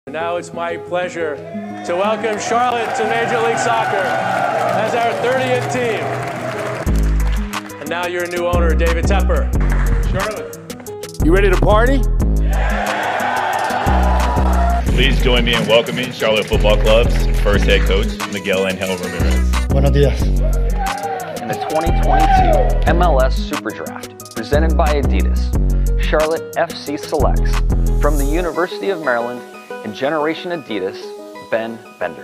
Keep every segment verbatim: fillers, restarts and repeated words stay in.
Now it's my pleasure to welcome Charlotte to Major League Soccer as our thirtieth team. And now your new owner, David Tepper. Charlotte, you ready to party? Please join me in welcoming Charlotte Football Club's first head coach, Miguel Angel Ramirez. Buenos dias. In the twenty twenty-two M L S Super Draft, presented by Adidas, Charlotte F C selects from the University of Maryland and Generation Adidas, Ben Bender.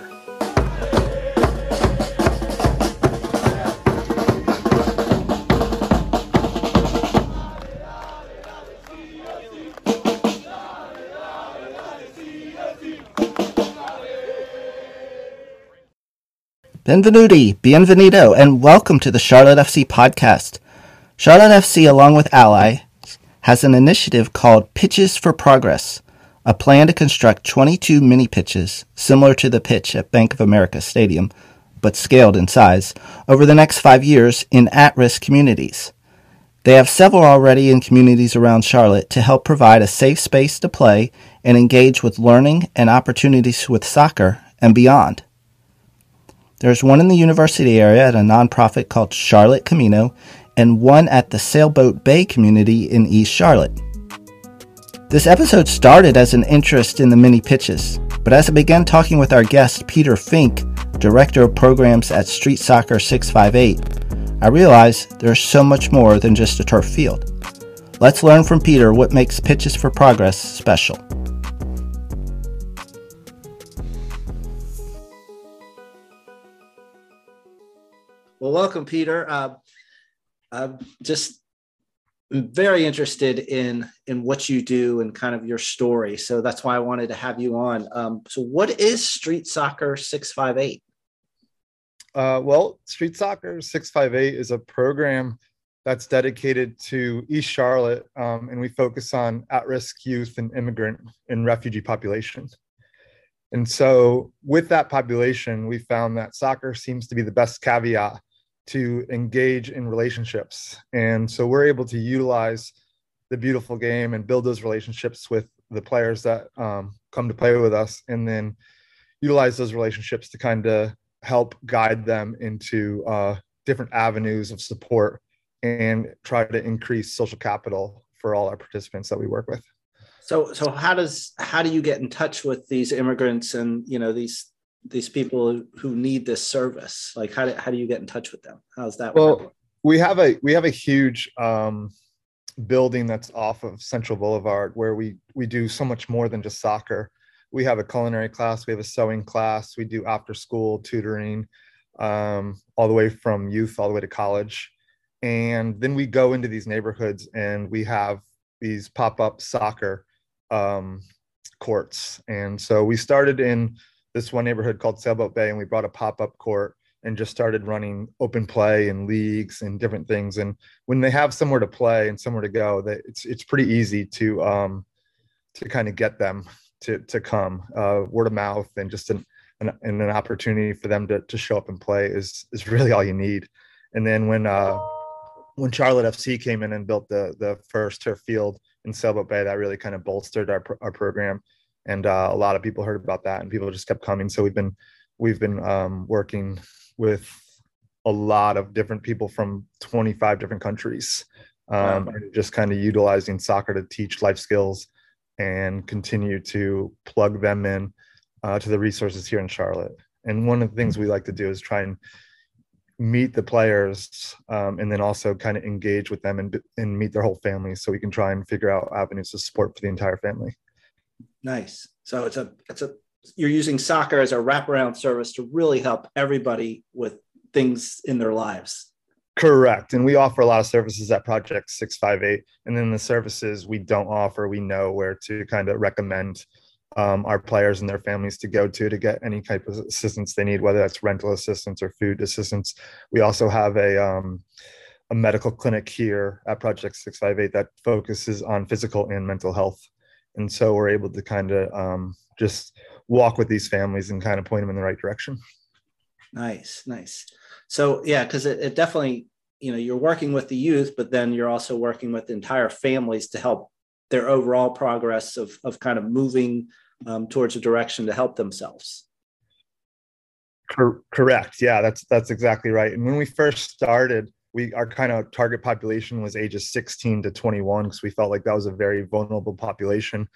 Benvenuti, bienvenido, and welcome to the Charlotte F C podcast. Charlotte F C, along with Ally, has an initiative called Pitches for Progress, a plan to construct twenty-two mini pitches, similar to the pitch at Bank of America Stadium, but scaled in size, over the next five years in at-risk communities. They have several already in communities around Charlotte to help provide a safe space to play and engage with learning and opportunities with soccer and beyond. There's one in the university area at a nonprofit called Charlotte Camino, and one at the Sailboat Bay community in East Charlotte. This episode started as an interest in the mini pitches, but as I began talking with our guest, Peter Fink, Director of Programs at Street Soccer six five eight, I realized there's so much more than just a turf field. Let's learn from Peter what makes Pitches for Progress special. Well, welcome, Peter. Uh, I'm just very interested in in what you do and kind of your story. So that's why I wanted to have you on. Um, so what is Street Soccer six five eight? Uh, well, Street Soccer six five eight is a program that's dedicated to East Charlotte, um, and we focus on at-risk youth and immigrant and refugee population. And so with that population, we found that soccer seems to be the best caveat to engage in relationships. And so we're able to utilize the beautiful game and build those relationships with the players that um, come to play with us, and then utilize those relationships to kind of help guide them into uh, different avenues of support and try to increase social capital for all our participants that we work with. So, so how does, how do you get in touch with these immigrants and, you know, these these people who need this service? Like, how do, how do you get in touch with them? How's that well work? we have a we have a huge um building that's off of Central Boulevard, where we we do so much more than just soccer. We have a culinary class, we have a sewing class, we do after school tutoring, um all the way from youth all the way to college. And then we go into these neighborhoods and we have these pop-up soccer um courts. And so we started in this one neighborhood called Sailboat Bay, and we brought a pop-up court and just started running open play and leagues and different things. And when they have somewhere to play and somewhere to go, that it's it's pretty easy to um, to kind of get them to to come. Uh, word of mouth and just an, an and an opportunity for them to to show up and play is is really all you need. And then when uh, when Charlotte F C came in and built the the first turf field in Sailboat Bay, that really kind of bolstered our our program. And uh, a lot of people heard about that, and people just kept coming. So we've been we've been um, working with a lot of different people from twenty-five different countries, um, wow. and just kind of utilizing soccer to teach life skills and continue to plug them in uh, to the resources here in Charlotte. And one of the things we like to do is try and meet the players, um, and then also kind of engage with them and, and meet their whole families, so we can try and figure out avenues of support for the entire family. Nice. So it's a, it's a, you're using soccer as a wraparound service to really help everybody with things in their lives. Correct. And we offer a lot of services at Project six five eight. And then the services we don't offer, we know where to kind of recommend um, our players and their families to go to to get any type of assistance they need, whether that's rental assistance or food assistance. We also have a um, a medical clinic here at Project six five eight that focuses on physical and mental health. And so we're able to kind of um, just walk with these families and kind of point them in the right direction. Nice, nice. So, yeah, because it, it definitely, you know, you're working with the youth, but then you're also working with entire families to help their overall progress of, of kind of moving um, towards a direction to help themselves. Cor- correct. Yeah, that's that's exactly right. And when we first started, we our kind of target population was ages sixteen to twenty-one because we felt like that was a very vulnerable population.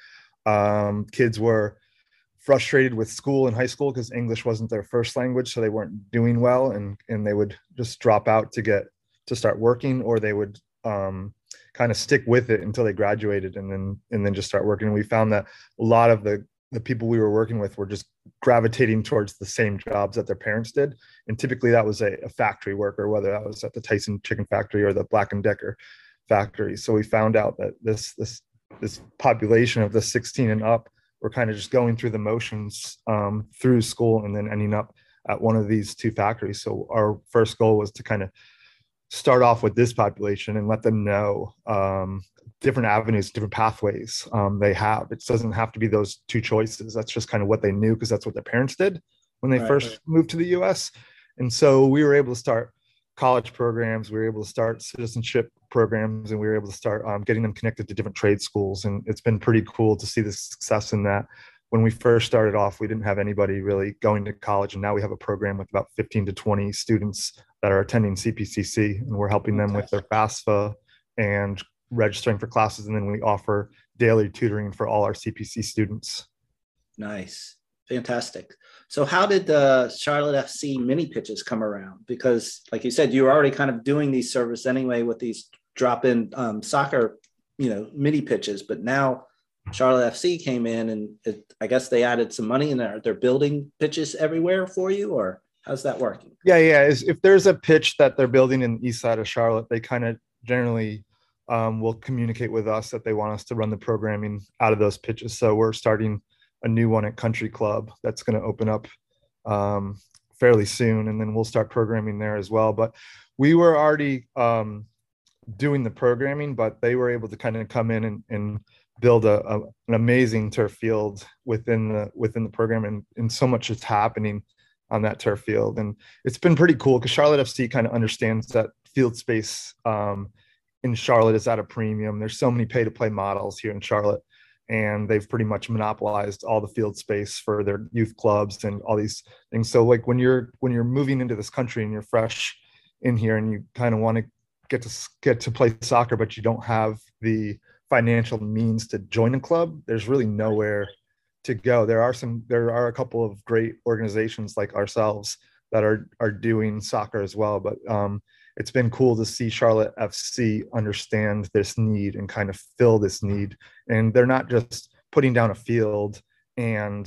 Um, kids were frustrated with school in high school because English wasn't their first language, so they weren't doing well, and and they would just drop out to get to start working, or they would um, kind of stick with it until they graduated and then and then just start working. And we found that a lot of the the people we were working with were just gravitating towards the same jobs that their parents did. And typically that was a, a factory worker, whether that was at the Tyson Chicken Factory or the Black and Decker factory. So we found out that this, this, this population of the sixteen and up were kind of just going through the motions um, through school and then ending up at one of these two factories. So our first goal was to kind of start off with this population and let them know um, different avenues, different pathways um, they have. It doesn't have to be those two choices. That's just kind of what they knew because that's what their parents did when they right, first right. moved to the U S. And so we were able to start college programs. We were able to start citizenship programs, and we were able to start um, getting them connected to different trade schools. And it's been pretty cool to see the success in that. When we first started off, we didn't have anybody really going to college. And now we have a program with about fifteen to twenty students that are attending C P C C, and we're helping them with their FAFSA and registering for classes. And then we offer daily tutoring for all our C P C students. Nice. Fantastic. So how did the Charlotte F C mini pitches come around? Because like you said, you were already kind of doing these service anyway with these drop-in um, soccer, you know, mini pitches, but now Charlotte F C came in and it, I guess they added some money and they're, they're building pitches everywhere for you, or how's that working? Yeah, yeah. If there's a pitch that they're building in the east side of Charlotte, they kind of generally um, will communicate with us that they want us to run the programming out of those pitches. So we're starting a new one at Country Club that's going to open up um, fairly soon, and then we'll start programming there as well. But we were already um, doing the programming, but they were able to kind of come in and, and build a, a an amazing turf field within the within the program, and, and so much is happening on that turf field. And it's been pretty cool because Charlotte F C kind of understands that field space um, in Charlotte is at a premium. There's so many pay to play models here in Charlotte, and they've pretty much monopolized all the field space for their youth clubs and all these things. So like when you're when you're moving into this country and you're fresh in here and you kind of want to get to get to play soccer, but you don't have the financial means to join a club, there's really nowhere to go. There are some, there are a couple of great organizations like ourselves that are are doing soccer as well. But um, it's been cool to see Charlotte F C understand this need and kind of fill this need. And they're not just putting down a field and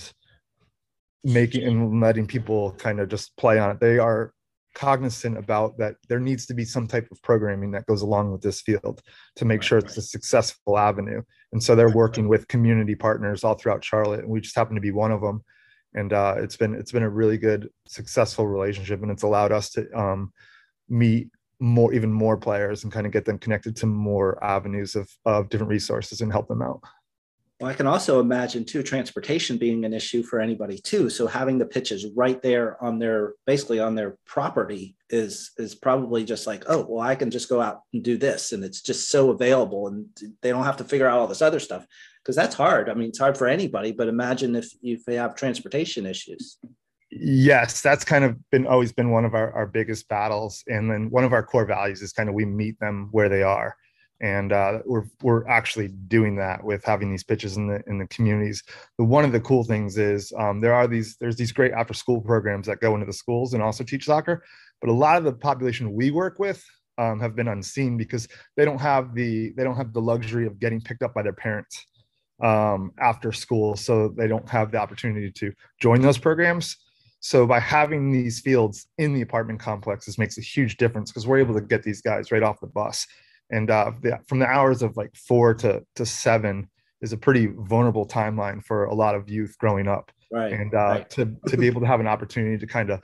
making and letting people kind of just play on it. They are cognizant about that there needs to be some type of programming that goes along with this field to make sure it's a successful avenue. And so they're working with community partners all throughout Charlotte, and we just happen to be one of them. And uh, it's been it's been a really good, successful relationship, and it's allowed us to um, meet more, even more players, and kind of get them connected to more avenues of of different resources and help them out. Well, I can also imagine too, transportation being an issue for anybody too. So having the pitches right there on their, basically on their property is, is probably just like, oh, well, I can just go out and do this. And it's just so available and they don't have to figure out all this other stuff, because that's hard. I mean, it's hard for anybody, but imagine if, if they have transportation issues. Yes, that's kind of been always been one of our, our biggest battles. And then one of our core values is kind of, we meet them where they are. And uh, we're we're actually doing that with having these pitches in the in the communities. But one of the cool things is um, there are these there's these great after school programs that go into the schools and also teach soccer. But a lot of the population we work with um, have been unseen because they don't have the they don't have the luxury of getting picked up by their parents um, after school, so they don't have the opportunity to join those programs. So by having these fields in the apartment complexes makes a huge difference, because we're able to get these guys right off the bus. And uh, the, from the hours of like four to, to seven is a pretty vulnerable timeline for a lot of youth growing up. Right. And uh, right. to, to be able to have an opportunity to kind of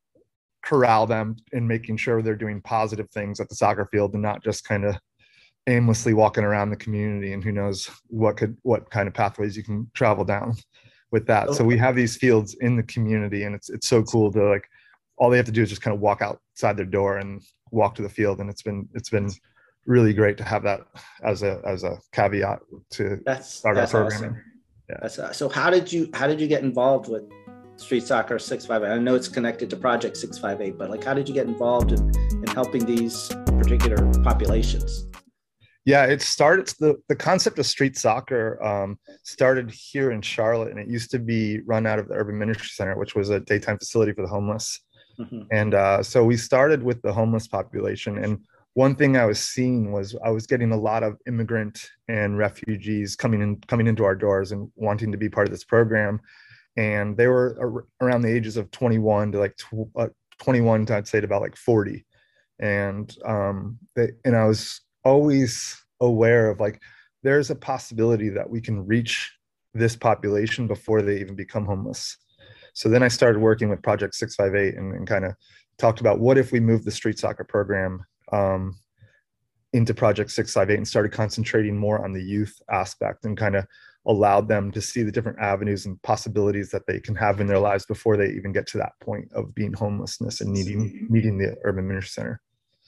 corral them in making sure they're doing positive things at the soccer field and not just kind of aimlessly walking around the community, and who knows what could, what kind of pathways you can travel down with that. So we have these fields in the community, and it's, it's so cool to like, all they have to do is just kind of walk outside their door and walk to the field. And it's been, it's been really great to have that as a as a caveat to that's, start that's our programming. Awesome. Yeah. That's, uh, so how did you how did you get involved with Street Soccer six five eight? I know it's connected to Project six five eight, but like, how did you get involved in, in helping these particular populations? Yeah, it started, the, the concept of street soccer um, started here in Charlotte, and it used to be run out of the Urban Ministry Center, which was a daytime facility for the homeless. Mm-hmm. And uh, so we started with the homeless population. And one thing I was seeing was I was getting a lot of immigrant and refugees coming in, coming into our doors and wanting to be part of this program. And they were ar- around the ages of twenty-one to like tw- uh, twenty-one to I'd say to about like forty. And um, they, and I was always aware of like, there's a possibility that we can reach this population before they even become homeless. So then I started working with Project six five eight and, and kind of talked about what if we moved the street soccer program um, into Project six five eight and started concentrating more on the youth aspect and kind of allowed them to see the different avenues and possibilities that they can have in their lives before they even get to that point of being homelessness and needing needing the Urban Ministry Center.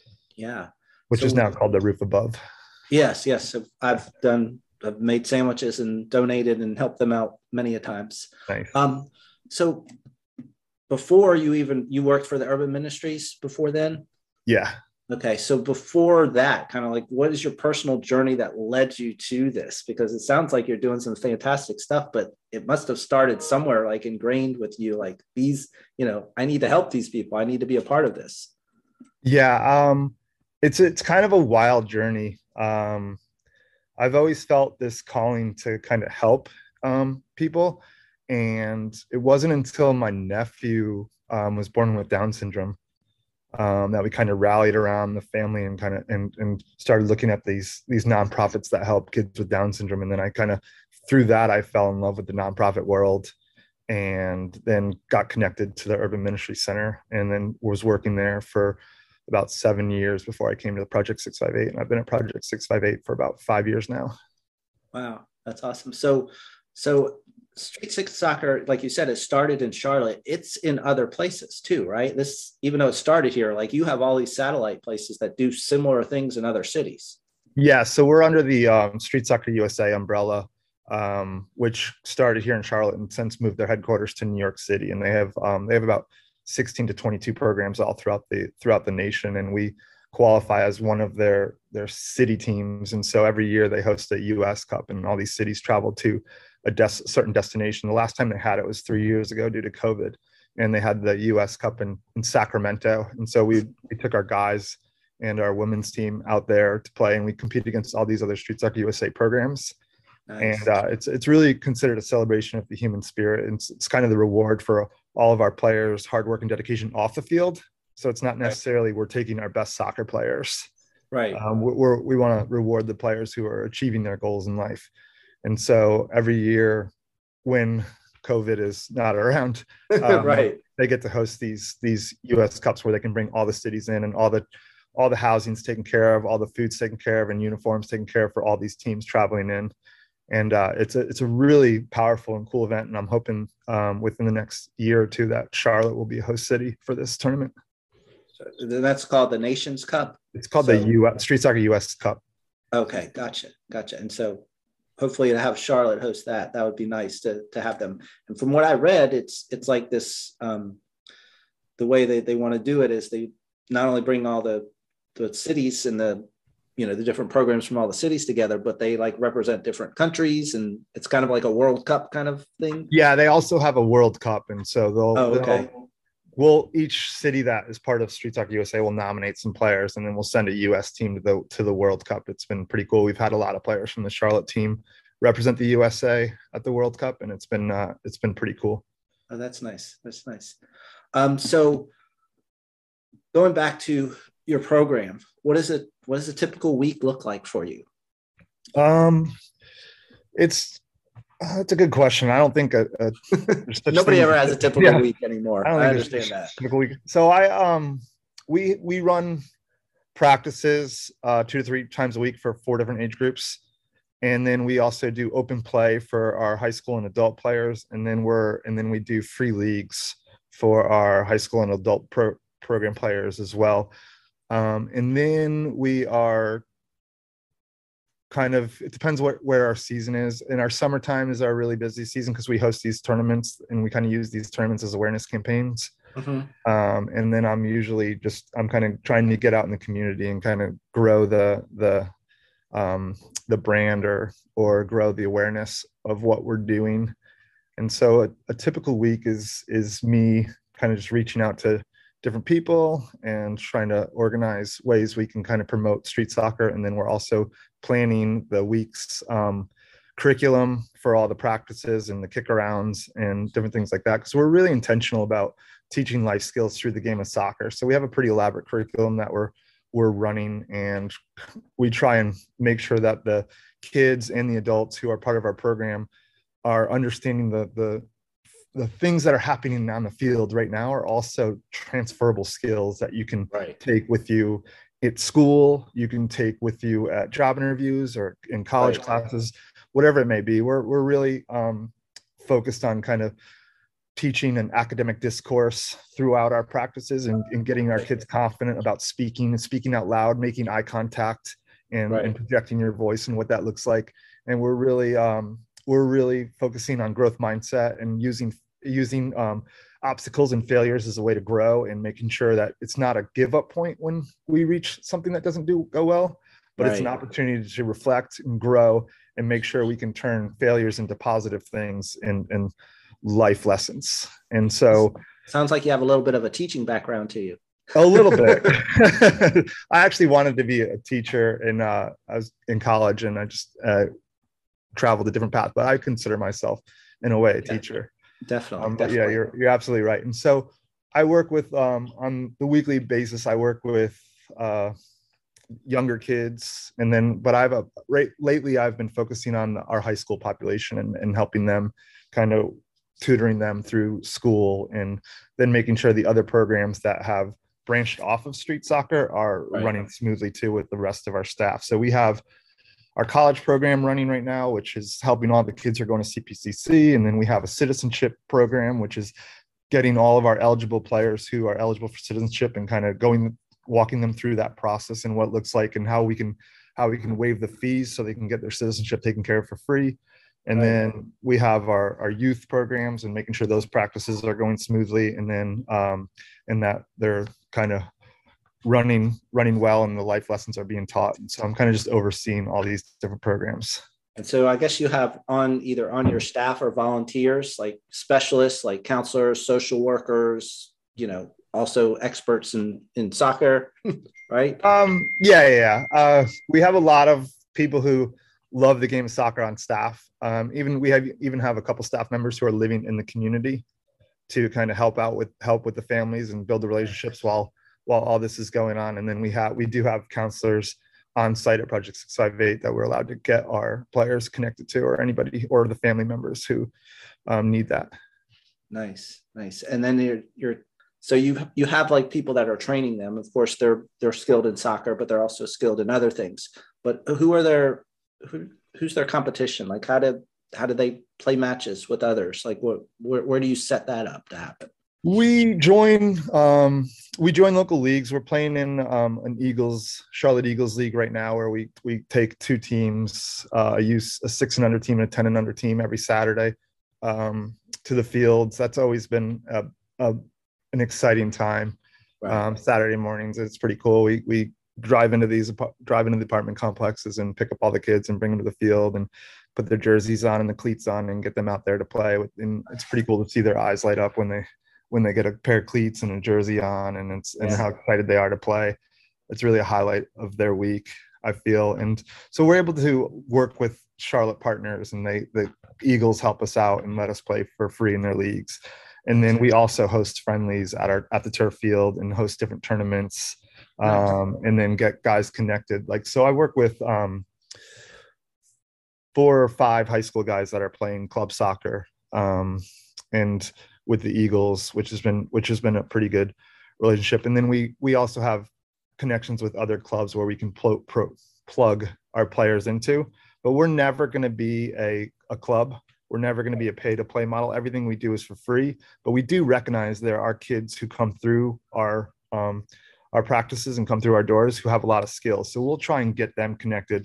Yeah. Which so, is now called the Roof Above. Yes, yes. I've done, I've made sandwiches and donated and helped them out many a times. Nice. Um, so before you even, you worked for the Urban Ministries before then? Yeah. Okay. So before that, kind of like, what is your personal journey that led you to this? Because it sounds like you're doing some fantastic stuff, but it must have started somewhere like ingrained with you, like these, you know, I need to help these people. I need to be a part of this. Yeah. Um, it's, it's kind of a wild journey. Um, I've always felt this calling to kind of help um, people. And it wasn't until my nephew um, was born with Down syndrome um, that we kind of rallied around the family and kind of and, and started looking at these these nonprofits that help kids with Down syndrome. And then I kind of, through that, I fell in love with the nonprofit world and then got connected to the Urban Ministry Center and then was working there for about seven years before I came to the Project six five eight. And I've been at Project six five eight for about five years now. Wow, that's awesome. So, so Street Six Soccer, like you said, it started in Charlotte. It's in other places too, right? This, even though it started here, like you have all these satellite places that do similar things in other cities. Yeah, so we're under the um, Street Soccer U S A umbrella, um, which started here in Charlotte and since moved their headquarters to New York City. And they have um, they have about sixteen to twenty-two programs all throughout the throughout the nation, and we qualify as one of their their city teams. And so every year they host a U S Cup, and all these cities travel to a des- certain destination. The last time they had it was three years ago due to COVID, and they had the U S Cup in, in Sacramento. And so we we took our guys and our women's team out there to play, and we compete against all these other Street Soccer U S A programs. Nice. And uh, it's it's really considered a celebration of the human spirit. And it's, it's kind of the reward for all of our players' hard work and dedication off the field. So it's not necessarily we're taking our best soccer players. Right. Um, we're, we want to reward the players who are achieving their goals in life. And so every year when COVID is not around, um, right, they get to host these these U S Cups where they can bring all the cities in and all the all the housing's taken care of, all the food's taken care of, and uniforms taken care of for all these teams traveling in. And uh, it's a it's a really powerful and cool event. And I'm hoping um, within the next year or two that Charlotte will be a host city for this tournament. So that's called the Nations Cup. It's called so, the U S Street Soccer U S Cup. Okay, gotcha, gotcha. And so hopefully to have Charlotte host that, that would be nice to to have them. And from what I read, it's it's like this. Um, the way they, they want to do it is they not only bring all the the cities and the you know, the different programs from all the cities together, but they like represent different countries, and it's kind of like a World Cup kind of thing. Yeah, they also have a World Cup. And so they'll, oh, okay. they'll we'll each city that is part of Street Soccer U S A will nominate some players, and then we'll send a U S team to the to the World Cup. It's been pretty cool. We've had a lot of players from the Charlotte team represent the U S A at the World Cup, and it's been uh, it's been pretty cool. Oh, that's nice. That's nice. Um, so going back to your program, what is it? What does a typical week look like for you? Um, it's uh, it's a good question. I don't think a, a nobody ever has a typical yeah. week anymore. I, don't I understand that. Typical week. So I um we we run practices uh, two to three times a week for four different age groups, and then we also do open play for our high school and adult players, and then we're and then we do free leagues for our high school and adult pro, program players as well. Um, and then we are kind of, it depends what where our season is. And our summertime is our really busy season because we host these tournaments and we kind of use these tournaments as awareness campaigns. Mm-hmm. Um, and then I'm usually just, I'm kind of trying to get out in the community and kind of grow the, the, um, the brand or, or grow the awareness of what we're doing. And so a, a typical week is, is me kind of just reaching out to different people and trying to organize ways we can kind of promote street soccer. And then we're also planning the week's um, curriculum for all the practices and the kick arounds and different things like that. Because we're really intentional about teaching life skills through the game of soccer. So we have a pretty elaborate curriculum that we're we're running, and we try and make sure that the kids and the adults who are part of our program are understanding the the the things that are happening on the field right now are also transferable skills that you can right. take with you at school, you can take with you at job interviews or in college right. classes, whatever it may be. We're, we're really um, focused on kind of teaching an academic discourse throughout our practices and, and getting our kids confident about speaking and speaking out loud, making eye contact and, right. and projecting your voice and what that looks like. And we're really, um, we're really focusing on growth mindset and using using um, obstacles and failures as a way to grow and making sure that it's not a give up point when we reach something that doesn't do go well, but right. it's an opportunity to reflect and grow and make sure we can turn failures into positive things and, and life lessons. And so sounds like you have a little bit of a teaching background to you. A little bit. I actually wanted to be a teacher and uh, I was in college and I just uh, traveled a different path, but I consider myself in a way a yeah. teacher. Definitely, um, definitely. Yeah, you're you're absolutely right. And so I work with um, on the weekly basis. I work with uh, younger kids, and then but I've a right lately I've been focusing on our high school population and, and helping them, kind of tutoring them through school, and then making sure the other programs that have branched off of street soccer are right. running smoothly too with the rest of our staff. So we have our college program running right now, which is helping all the kids who are going to C P C C. And then we have a citizenship program, which is getting all of our eligible players who are eligible for citizenship and kind of going, walking them through that process and what it looks like and how we can, how we can waive the fees so they can get their citizenship taken care of for free. And right. then we have our, our youth programs and making sure those practices are going smoothly. And then, um, and that they're kind of running running well and the life lessons are being taught. And so I'm kind of just overseeing all these different programs. And so I guess you have on either on your staff or volunteers, like specialists, like counselors, social workers, you know, also experts in, in soccer, right? Um, yeah, yeah, yeah. Uh, we have a lot of people who love the game of soccer on staff. Um, even we have even have a couple staff members who are living in the community to kind of help out with help with the families and build the relationships while while all this is going on. And then we have, we do have counselors on site at Project six five eight that we're allowed to get our players connected to, or anybody, or the family members who um, need that. Nice, nice. And then you're, you're, so you, you have like people that are training them. Of course, they're, they're skilled in soccer, but they're also skilled in other things. But who are their, who, who's their competition? Like how did, how do they play matches with others? Like what, where, where do you set that up to happen? We join um, we join local leagues. We're playing in um, an Eagles, Charlotte Eagles League right now, where we we take two teams, uh, a use a six and under team and a ten and under team every Saturday um, to the fields. That's always been a, a, an exciting time. Right. Um, Saturday mornings, it's pretty cool. We we drive into these drive into the apartment complexes and pick up all the kids and bring them to the field and put their jerseys on and the cleats on and get them out there to play. And it's pretty cool to see their eyes light up when they. when they get a pair of cleats and a jersey on and it's and yeah. how excited they are to play. It's really a highlight of their week, I feel. And so we're able to work with Charlotte partners and they, the Eagles help us out and let us play for free in their leagues. And then we also host friendlies at our, at the turf field and host different tournaments um, and then get guys connected. Like, so I work with um, four or five high school guys that are playing club soccer um, and with the Eagles, which has been which has been a pretty good relationship. And then we we also have connections with other clubs where we can pl- pro- plug our players into. But we're never going to be a, a club. We're never going to be a pay-to-play model. Everything we do is for free. But we do recognize there are kids who come through our um, our practices and come through our doors who have a lot of skills. So we'll try and get them connected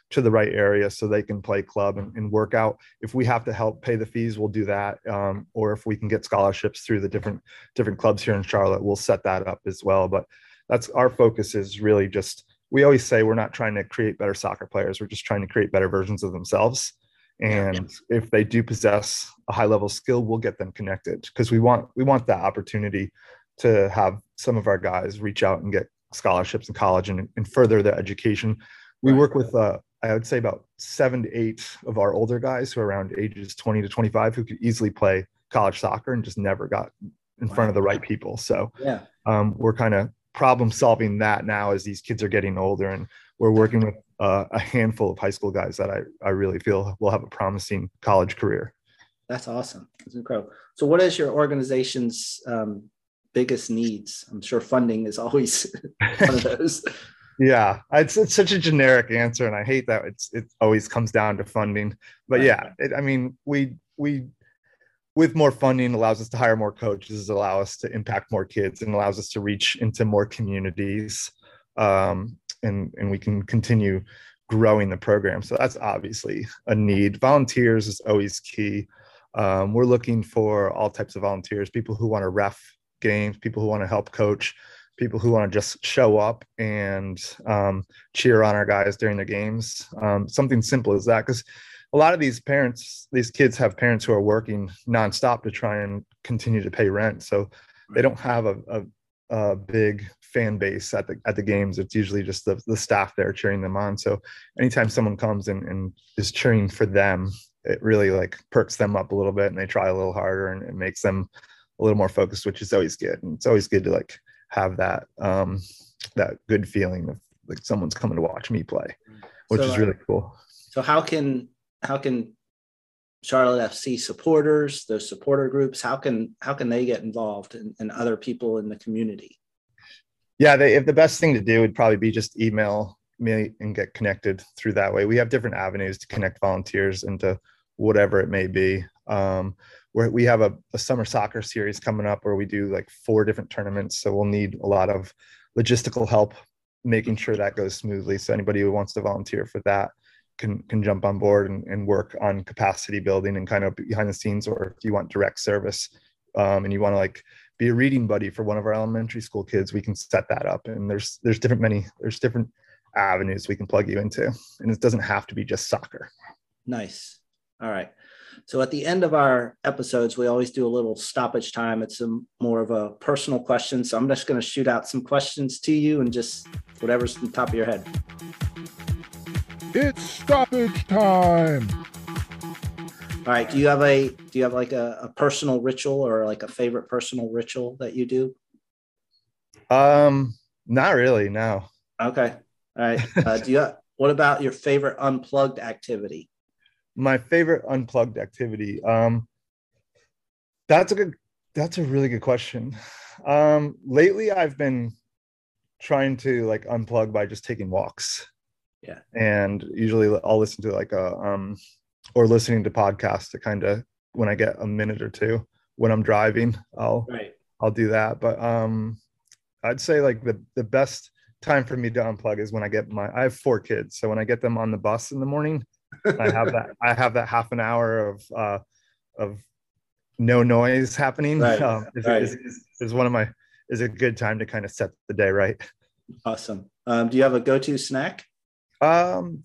to the right area so they can play club and, and work out. If we have to help pay the fees, we'll do that. Um, or if we can get scholarships through the different different clubs here in Charlotte, we'll set that up as well. But that's our focus is really just, we always say we're not trying to create better soccer players. We're just trying to create better versions of themselves. And if they do possess a high level skill, we'll get them connected, because we want we want that opportunity to have some of our guys reach out and get scholarships in college and, and further their education. We work with, uh, I would say about seven to eight of our older guys who are around ages twenty to twenty-five who could easily play college soccer and just never got in wow. front of the right people. So yeah, um, we're kind of problem solving that now as these kids are getting older, and we're working with uh, a handful of high school guys that I, I really feel will have a promising college career. That's awesome. That's incredible. So what is your organization's um, biggest needs? I'm sure funding is always one of those. Yeah, it's, it's such a generic answer, and I hate that it's it always comes down to funding. But yeah, it, I mean, we we with more funding allows us to hire more coaches, allow us to impact more kids, and allows us to reach into more communities, um, and and we can continue growing the program. So that's obviously a need. Volunteers is always key. Um, we're looking for all types of volunteers: people who want to ref games, people who want to help coach, people who want to just show up and um, cheer on our guys during the games. Um, something simple as that, because a lot of these parents, these kids have parents who are working nonstop to try and continue to pay rent. So they don't have a, a, a big fan base at the at the games. It's usually just the, the staff there cheering them on. So anytime someone comes in and is cheering for them, it really like perks them up a little bit, and they try a little harder, and it makes them a little more focused, which is always good. And it's always good to like have that um, that good feeling of like someone's coming to watch me play, which so, is really cool. So how can how can Charlotte F C supporters, those supporter groups, how can how can they get involved, and, and other people in the community? Yeah, they, if the best thing to do would probably be just email me and get connected through that way. We have different avenues to connect volunteers into whatever it may be. Um, where we have a, a summer soccer series coming up where we do like four different tournaments. So we'll need a lot of logistical help making sure that goes smoothly. So anybody who wants to volunteer for that can can jump on board and, and work on capacity building and kind of behind the scenes. Or if you want direct service um, and you want to like be a reading buddy for one of our elementary school kids, we can set that up. And there's there's different many there's different avenues we can plug you into, and it doesn't have to be just soccer. Nice. All right. So at the end of our episodes, we always do a little stoppage time. It's a more of a personal question. So I'm just going to shoot out some questions to you and just whatever's on the top of your head. It's stoppage time. All right. Do you have a, do you have like a, a personal ritual or like a favorite personal ritual that you do? Um, not really. No. Okay. All right. Uh, do you, what about your favorite unplugged activity? My favorite unplugged activity. Um, that's a good, that's a really good question. Um, lately I've been trying to like unplug by just taking walks. Yeah. And usually I'll listen to like a, um, or listening to podcasts to kind of, when I get a minute or two when I'm driving, I'll, right. I'll do that. But um, I'd say like the, the best time for me to unplug is when I get my, I have four kids. So when I get them on the bus in the morning, I have that, I have that half an hour of, uh, of no noise happening. Right. Um, is, right. is, is, is one of my, is a good time to kind of set the day right. Awesome. Um, do you have a go-to snack? Um,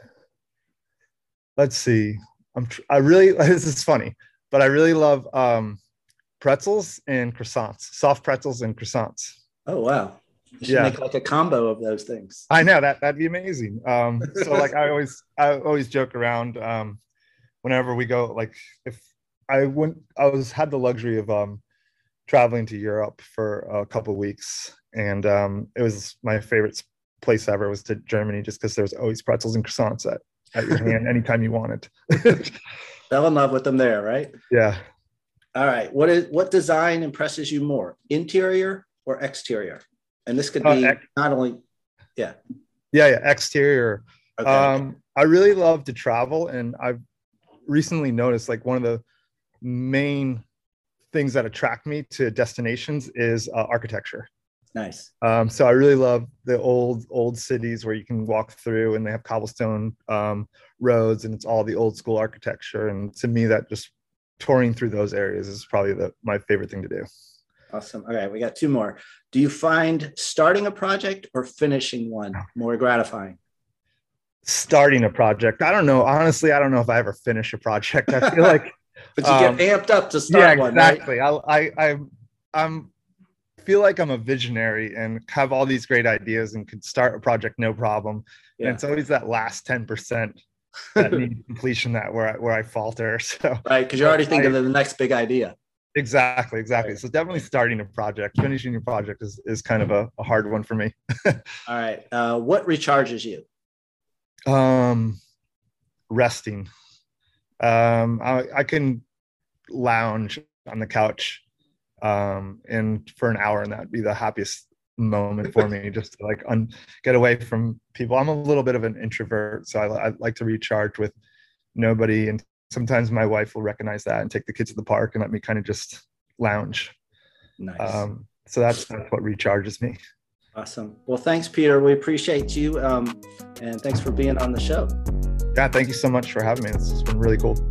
let's see. I'm, tr- I really, this is funny, but I really love um, pretzels and croissants, soft pretzels and croissants. Oh, wow. You should yeah. make like a combo of those things. I know that that'd be amazing. Um, so like I always, I always joke around um, whenever we go, like if I went, I was had the luxury of um, traveling to Europe for a couple of weeks. And um, it was my favorite place ever was to Germany, just because there was always pretzels and croissants at, at your hand anytime you wanted. Fell in love with them there, right? Yeah. All right. What is what design impresses you more, interior or exterior? And this could be uh, ex- not only, yeah. Yeah, yeah, exterior. Okay. Um, I really love to travel, and I've recently noticed like one of the main things that attract me to destinations is uh, architecture. Nice. Um, so I really love the old, old cities where you can walk through and they have cobblestone um, roads and it's all the old school architecture. And to me, that just touring through those areas is probably the, my favorite thing to do. Awesome. All right, we got two more. Do you find starting a project or finishing one more gratifying? Starting a project. I don't know. Honestly, I don't know if I ever finish a project. I feel like, but you um, get amped up to start yeah, one, exactly. right? I, I, I, I'm feel like I'm a visionary and have all these great ideas and could start a project no problem. Yeah. And it's always that last ten percent that needs completion that where I, where I falter. So right, because you're already thinking I, of the next big idea. Exactly, exactly. Right. So definitely starting a project, finishing your project is, is kind of a, a hard one for me. All right. Uh, what recharges you? Um, resting. Um, I, I can lounge on the couch um, and for an hour, and that'd be the happiest moment for me, just to like un, get away from people. I'm a little bit of an introvert, so I, I like to recharge with nobody. And sometimes my wife will recognize that and take the kids to the park and let me kind of just lounge. Nice. Um, so that's, that's what recharges me. Awesome. Well, thanks, Peter. We appreciate you. Um, and thanks for being on the show. Yeah, thank you so much for having me. This has been really cool.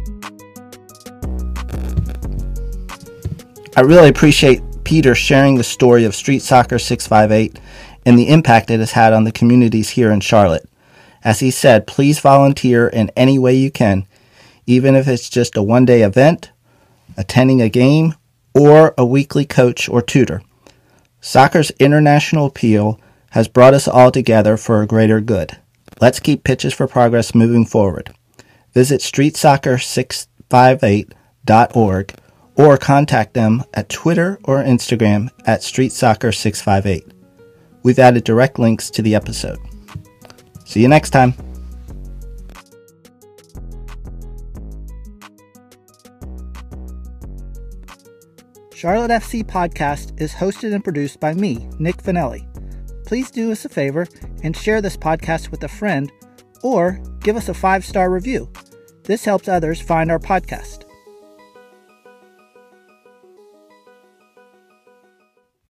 I really appreciate Peter sharing the story of Street Soccer six five eight and the impact it has had on the communities here in Charlotte. As he said, please volunteer in any way you can, even if it's just a one-day event, attending a game, or a weekly coach or tutor. Soccer's international appeal has brought us all together for a greater good. Let's keep Pitches for Progress moving forward. Visit street soccer six five eight dot org or contact them at Twitter or Instagram at street soccer six five eight. We've added direct links to the episode. See you next time. Charlotte F C Podcast is hosted and produced by me, Nick Finelli. Please do us a favor and share this podcast with a friend or give us a five-star review. This helps others find our podcast.